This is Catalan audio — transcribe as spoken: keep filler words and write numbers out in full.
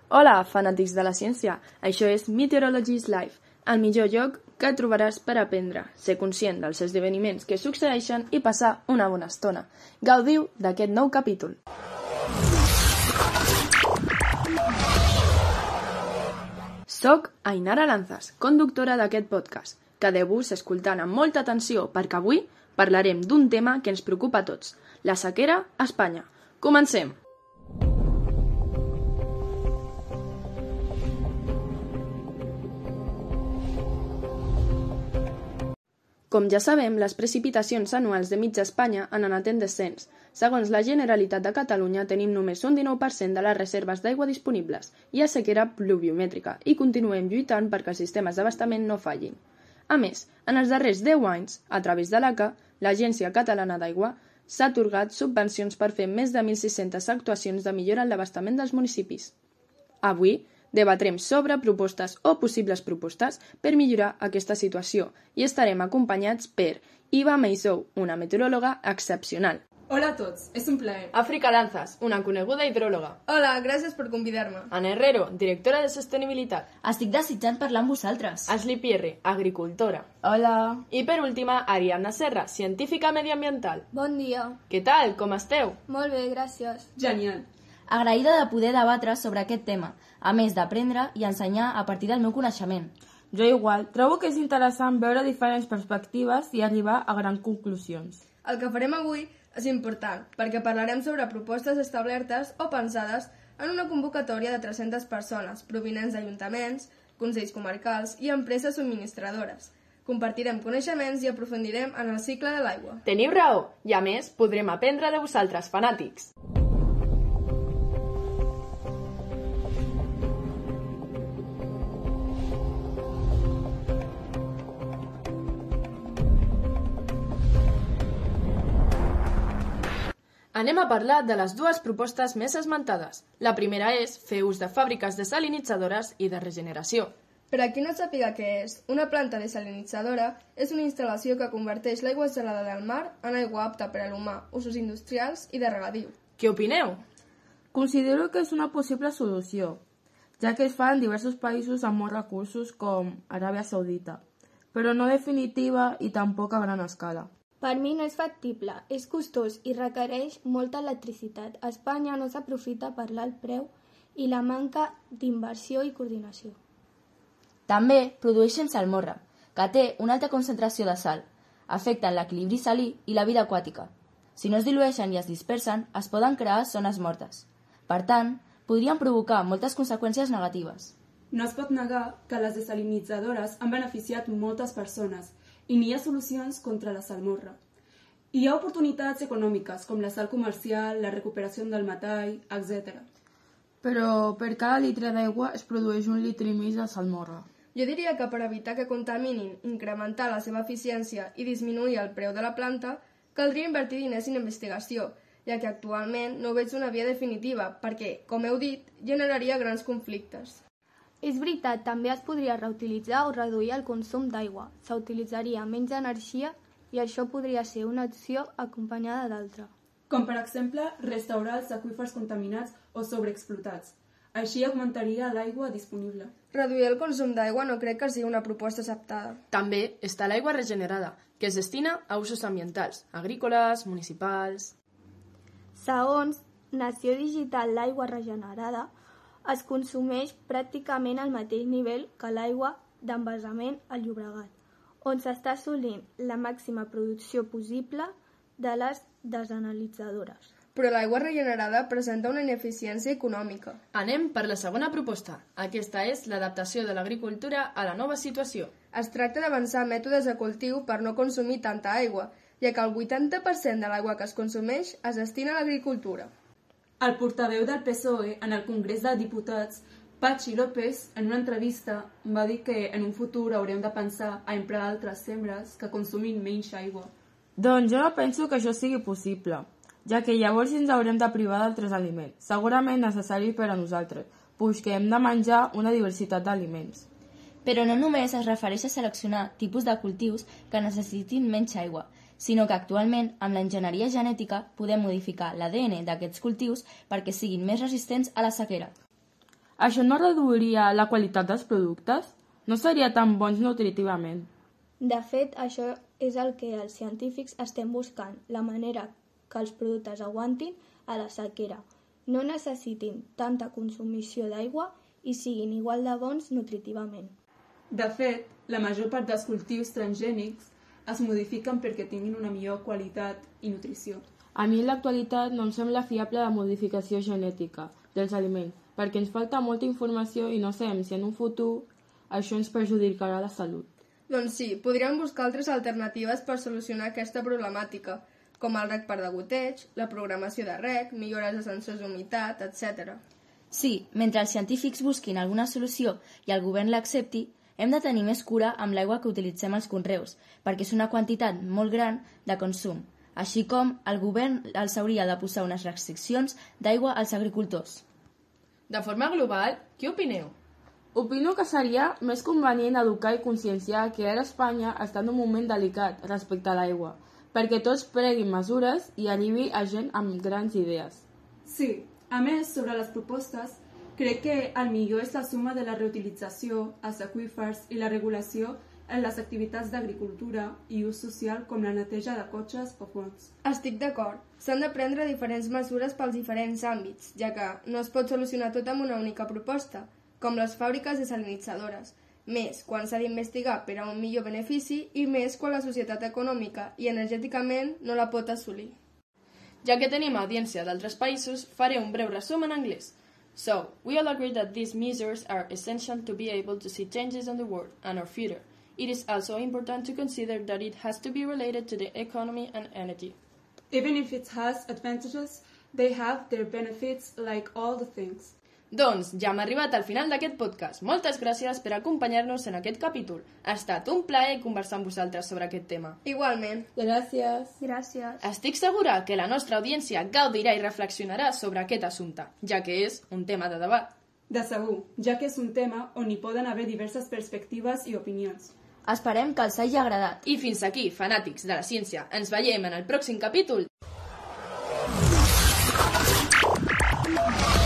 Hola, fanàtics de la ciència! Això és Meteorologies Live, el millor lloc que trobaràs per aprendre, ser conscient dels esdeveniments que succeeixen i passar una bona estona. Gaudiu d'aquest nou capítol! Soc Ainara Lanzas, conductora d'aquest podcast. Quedeu-vos escoltant amb molta atenció perquè avui parlarem d'un tema que ens preocupa a tots, la sequera a Espanya. Comencem! Com ja sabem, les precipitacions anuals de mitja Espanya han anat en descens. Segons la Generalitat de Catalunya, tenim només un dinou per cent de les reserves d'aigua disponibles. Hi ha sequera pluviomètrica i continuem lluitant perquè els sistemes d'abastament no fallin. A més, en els darrers deu anys, a través de l'A C A, l'Agència Catalana d'Aigua, s'ha atorgat subvencions per fer més de mil sis-centes actuacions de millora en l'abastament dels municipis. Avui, debatrem sobre propostes o possibles propostes per millorar aquesta situació i estarem acompanyats per Iva Meisou, una meteoròloga excepcional. Hola a tots, és un plaer. Àfrica Lanzas, una coneguda hidròloga. Hola, gràcies per convidar-me. Ana Herrero, directora de Sostenibilitat. Estic desitjant parlar amb vosaltres. Ashley Pierre, agricultora. Hola. I per última, Ariadna Serra, científica mediambiental. Bon dia. Què tal? Com esteu? Molt bé, gràcies. Genial. Agraïda de poder debatre sobre aquest tema, a més d'aprendre i ensenyar a partir del meu coneixement. Jo igual, trobo que és interessant veure diferents perspectives i arribar a grans conclusions. El que farem avui és important, perquè parlarem sobre propostes establertes o pensades en una convocatòria de tres-centes persones, provinents d'ajuntaments, consells comarcals i empreses subministradores. Compartirem coneixements i aprofundirem en el cicle de l'aigua. Teniu raó, i a més podrem aprendre de vosaltres, fanàtics. Anem a parlar de les dues propostes més esmentades. La primera és fer ús de fàbriques desalinitzadores i de regeneració. Per a qui no sàpiga què és, una planta desalinitzadora és una instal·lació que converteix l'aigua salada del mar en aigua apta per a l'humà, usos industrials i de regadiu. Què opineu? Considero que és una possible solució, ja que es fa en diversos països amb molts recursos com Aràbia Saudita, però no definitiva i tampoc a gran escala. Per mi no és factible, és costós i requereix molta electricitat. A Espanya no s'aprofita per l'alt preu i la manca d'inversió i coordinació. També produeixen salmorra, que té una alta concentració de sal, afecten l'equilibri salí i la vida aquàtica. Si no es dilueixen i es dispersen, es poden crear zones mortes. Per tant, podrien provocar moltes conseqüències negatives. No es pot negar que les desalinitzadores han beneficiat moltes persones i n'hi ha solucions contra la salmorra. Hi ha oportunitats econòmiques, com la sal comercial, la recuperació del metall, etcètera. Però per cada litre d'aigua es produeix un litre i mig de salmorra. Jo diria que per evitar que contaminin, incrementar la seva eficiència i disminuir el preu de la planta, caldria invertir diners en investigació, ja que actualment no veig una via definitiva, perquè, com heu dit, generaria grans conflictes. És veritat, també es podria reutilitzar o reduir el consum d'aigua. S'utilitzaria menys energia i això podria ser una opció acompanyada d'altra. Com per exemple, restaurar els aqüífers contaminats o sobreexplotats. Així augmentaria l'aigua disponible. Reduir el consum d'aigua no crec que sigui una proposta acceptada. També està l'aigua regenerada, que es destina a usos ambientals, agrícoles, municipals. Segons Nació Digital, l'aigua regenerada es consumeix pràcticament al mateix nivell que l'aigua d'embassament al Llobregat, on s'està assolint la màxima producció possible de les desalinitzadores. Però l'aigua regenerada presenta una ineficiència econòmica. Anem per la segona proposta. Aquesta és l'adaptació de l'agricultura a la nova situació. Es tracta d'avançar mètodes de cultiu per no consumir tanta aigua, ja que el vuitanta per cent de l'aigua que es consumeix es destina a l'agricultura. El portaveu del P S O E en el Congrés de Diputats, Patxi López, en una entrevista, va dir que en un futur haurem de pensar a emprar altres sembres que consumin menys aigua. Doncs jo no penso que això sigui possible, ja que llavors ens haurem de privar d'altres aliments, segurament necessaris per a nosaltres, puix que hem de menjar una diversitat d'aliments. Però no només es refereix a seleccionar tipus de cultius que necessitin menys aigua, sinó que actualment, amb l'enginyeria genètica, podem modificar l'A D N d'aquests cultius perquè siguin més resistents a la sequera. això no reduiria la qualitat dels productes? No seria tan bons nutritivament? De fet, això és el que els científics estem buscant, la manera que els productes aguantin a la sequera, no necessitin tanta consumició d'aigua i siguin igual de bons nutritivament. De fet, la major part dels cultius transgènics es modifiquen perquè tinguin una millor qualitat i nutrició. A mi en l'actualitat no em sembla fiable la modificació genètica dels aliments, perquè ens falta molta informació i no sabem si en un futur això ens perjudicarà la salut. Doncs sí, podríem buscar altres alternatives per solucionar aquesta problemàtica, com el reg per degoteig, la programació de reg, millores de sensors d'humitat, etcètera. Sí, mentre els científics busquin alguna solució i el govern l'accepti, hem de tenir més cura amb l'aigua que utilitzem als conreus, perquè és una quantitat molt gran de consum, així com el govern els hauria de posar unes restriccions d'aigua als agricultors. De forma global, què opineu? Opino que seria més convenient educar i conscienciar que ara Espanya està en un moment delicat respecte a l'aigua, perquè tots preguin mesures i arribi a gent amb grans idees. Sí, a més, sobre les propostes, crec que el millor és la suma de la reutilització, els aqüífers i la regulació en les activitats d'agricultura i ús social com la neteja de cotxes o ponts. Estic d'acord. S'han de prendre diferents mesures pels diferents àmbits, ja que no es pot solucionar tot amb una única proposta, com les fàbriques desalinitzadores, més quan s'ha d'investigar per a un millor benefici i més quan la societat econòmica i energèticament no la pot assolir. Ja que tenim audiència d'altres països, faré un breu resum en anglès. So, we all agree that these measures are essential to be able to see changes in the world and our future. It is also important to consider that it has to be related to the economy and energy. Even if it has advantages, they have their benefits like all the things. Doncs ja hem arribat al final d'aquest podcast. Moltes gràcies per acompanyar-nos en aquest capítol. Ha estat un plaer conversar amb vosaltres sobre aquest tema. Igualment. Gràcies. Gràcies. Estic segura que la nostra audiència gaudirà i reflexionarà sobre aquest assumpte, ja que és un tema de debat. De segur, ja que és un tema on hi poden haver diverses perspectives i opinions. Esperem que els hagi agradat. I fins aquí, fanàtics de la ciència. Ens veiem en el pròxim capítol.